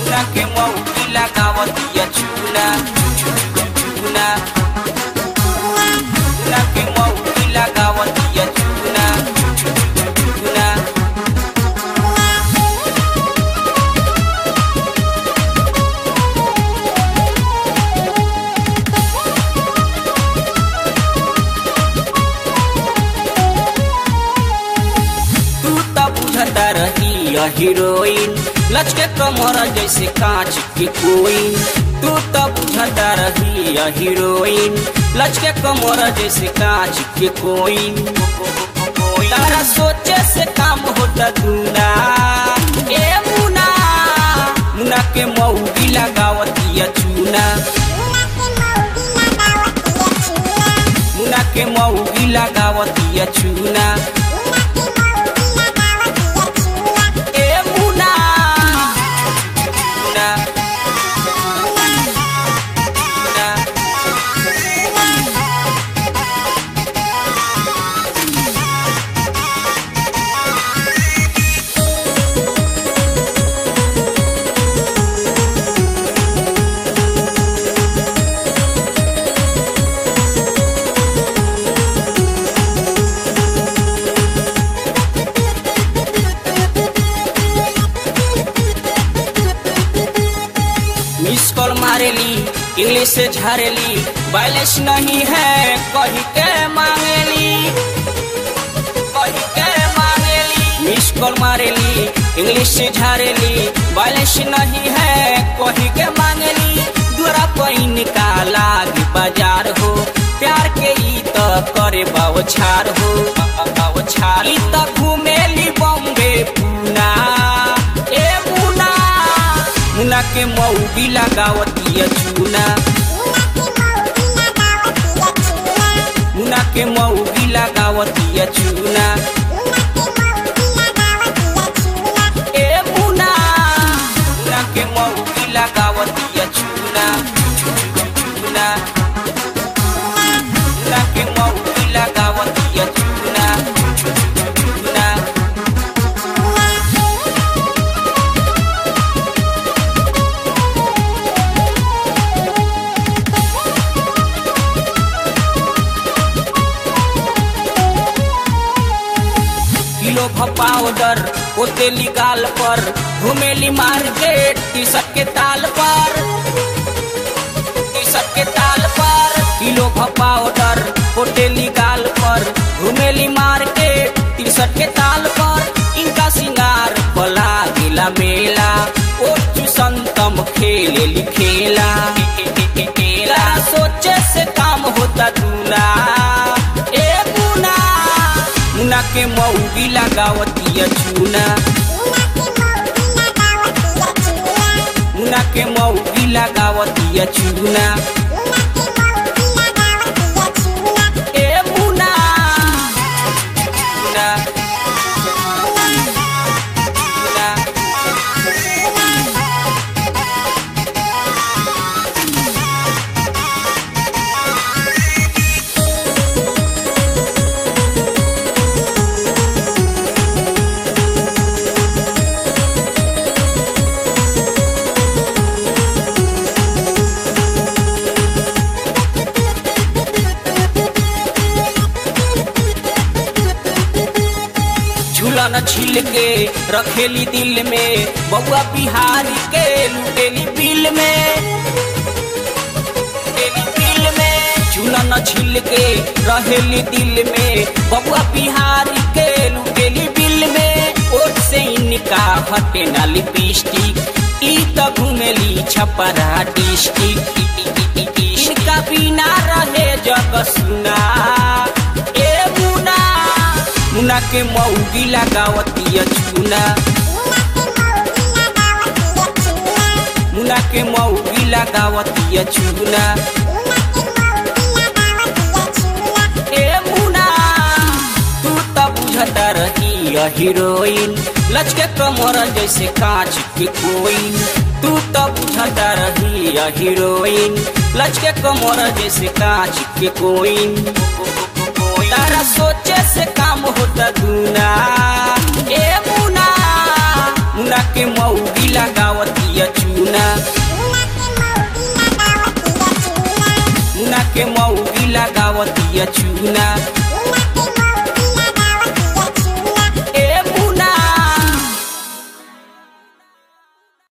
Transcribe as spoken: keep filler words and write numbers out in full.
मुना के मौगी लगावतिया चूना चूना मुना के मौगी लगावतिया चूना चूना रही हीरोइन लचके कमर जैसे कांच की कोइन। तू तो बुझता रही हीरोइन लचके कमर जैसे कांच की कोइन। तारा सोचे से काम होता दूना ए मुना मुना के मौगी लगावतिया चूना मुना के मौगी लगावतिया चूना मिस कॉल मारेली इंग्लिश से झारेली बैलेंस नहीं है कही के मांगेली कही के मांगेली। मिस कॉल मारेली इंग्लिश से झारेली बैलेंस नहीं है कही के मांगेली। दूरा पर निकाला बाजार हो प्यार के ई तो करे बावछार हो बावछार ई तो घूमेली बॉम्बे पूना ए मुना मुना के मौगी लगावतिया चूना मुना के मौगी लगावतिया चूना ए मुना मुना के मौगी लगावतिया चूना चूना मुना के मौगी लगावतिया चूना चूना किलो पाउडर ओतेली गाल पर घुमेली मार्केट टी शर्ट के ताल पर टी शर्ट के ताल पर किलो पाउडर ओतेली गाल पर घुमेली मार्केट टी शर्ट के ताल पर। इनका सिंगार भला गिला मेला ओ संतम खेलेली खेला खेला सोचे से काम होता दूना ए मुना मुना के मौगी लगावतिया चूना मुना के मौगी लगावतिया चूना ए मुना मुना झूलन छिल के रखेली दिल में बउआ बिहारी के लुटेली बिल में दिल में झूलन छिल के रहेली दिल में बउआ बिहारी के लुटेली बिल में। ओठ से इनका हटे ना लिपस्टिक ई तो घूमेली छपरा डिस्ट्रिक्ट इनका बिना रहे जग सुना ए मुना मुना के मौगी लगावतिया चूना मुना के मौगी लगावतिया चूना ए मुना तू तो बुझता रही हीरोइन लचके कमर जैसे कांच की कोइन। तू तो बुझता रही हीरोइन लचके कमर जैसे कांच की कोइन। तारा सोचे से काम होता दूना ए मुना मुना के मौगी लगावतिया चूना मुना के मौगी लगावतिया चूना